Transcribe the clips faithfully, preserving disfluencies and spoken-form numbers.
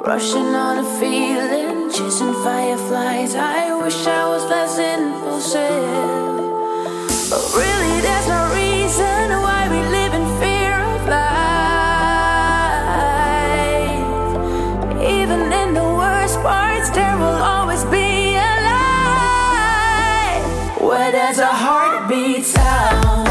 rushing on a feeling, chasing fireflies. I wish I was less impulsive, but really there's no reason why we live in fear of life. Even in the worst parts, there will always be a light where there's a heartbeat sound.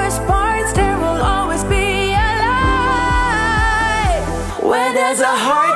There's a heart